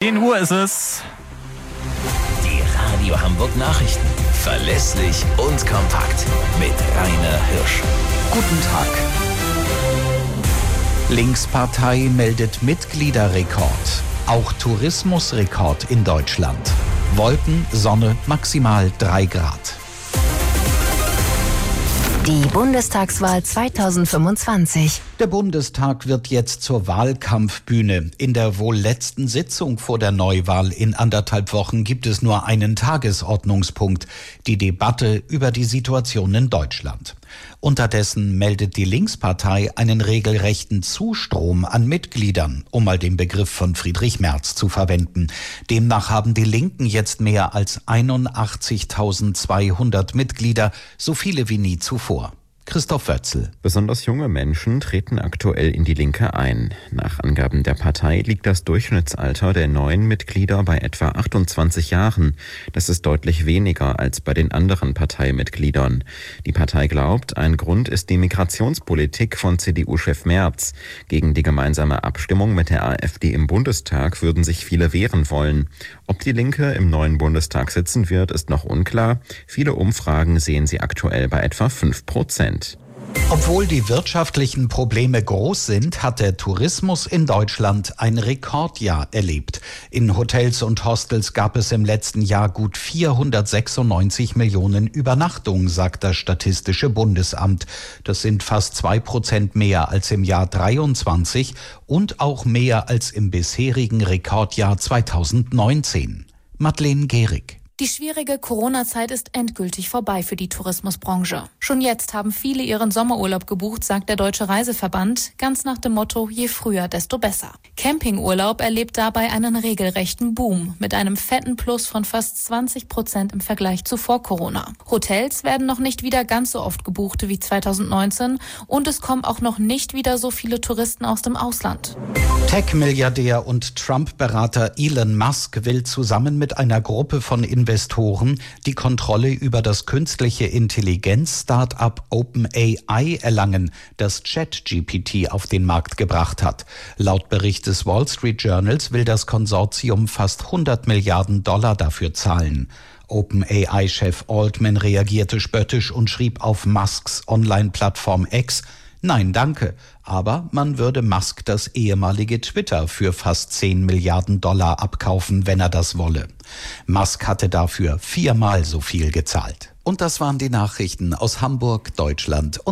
10 Uhr ist es. Die Radio Hamburg Nachrichten. Verlässlich und kompakt. Mit Rainer Hirsch. Guten Tag. Linkspartei meldet Mitgliederrekord. Auch Tourismusrekord in Deutschland. Wolken, Sonne, maximal 3 Grad. Die Bundestagswahl 2025. Der Bundestag wird jetzt zur Wahlkampfbühne. In der wohl letzten Sitzung vor der Neuwahl in 1,5 Wochen gibt es nur einen Tagesordnungspunkt: die Debatte über die Situation in Deutschland. Unterdessen meldet die Linkspartei einen regelrechten Zustrom an Mitgliedern, um mal den Begriff von Friedrich Merz zu verwenden. Demnach haben die Linken jetzt mehr als 81.200 Mitglieder, so viele wie nie zuvor. Christoph Wötzl. Besonders junge Menschen treten aktuell in die Linke ein. Nach Angaben der Partei liegt das Durchschnittsalter der neuen Mitglieder bei etwa 28 Jahren. Das ist deutlich weniger als bei den anderen Parteimitgliedern. Die Partei glaubt, ein Grund ist die Migrationspolitik von CDU-Chef Merz. Gegen die gemeinsame Abstimmung mit der AfD im Bundestag würden sich viele wehren wollen. Ob die Linke im neuen Bundestag sitzen wird, ist noch unklar. Viele Umfragen sehen sie aktuell bei etwa 5%. Obwohl die wirtschaftlichen Probleme groß sind, hat der Tourismus in Deutschland ein Rekordjahr erlebt. In Hotels und Hostels gab es im letzten Jahr gut 496 Millionen Übernachtungen, sagt das Statistische Bundesamt. Das sind fast 2% mehr als im Jahr 23 und auch mehr als im bisherigen Rekordjahr 2019. Madeleine Gehrig. Die schwierige Corona-Zeit ist endgültig vorbei für die Tourismusbranche. Schon jetzt haben viele ihren Sommerurlaub gebucht, sagt der Deutsche Reiseverband, ganz nach dem Motto, je früher, desto besser. Campingurlaub erlebt dabei einen regelrechten Boom, mit einem fetten Plus von fast 20% im Vergleich zu vor Corona. Hotels werden noch nicht wieder ganz so oft gebucht wie 2019 und es kommen auch noch nicht wieder so viele Touristen aus dem Ausland. Tech-Milliardär und Trump-Berater Elon Musk will zusammen mit einer Gruppe von Investoren die Kontrolle über das künstliche Intelligenz-Startup OpenAI erlangen, das ChatGPT auf den Markt gebracht hat. Laut Bericht des Wall Street Journals will das Konsortium fast $100 Milliarden dafür zahlen. OpenAI-Chef Altman reagierte spöttisch und schrieb auf Musks Online-Plattform X: Nein, danke. Aber man würde Musk das ehemalige Twitter für fast $10 Milliarden abkaufen, wenn er das wolle. Musk hatte dafür 4-mal so viel gezahlt. Und das waren die Nachrichten aus Hamburg, Deutschland.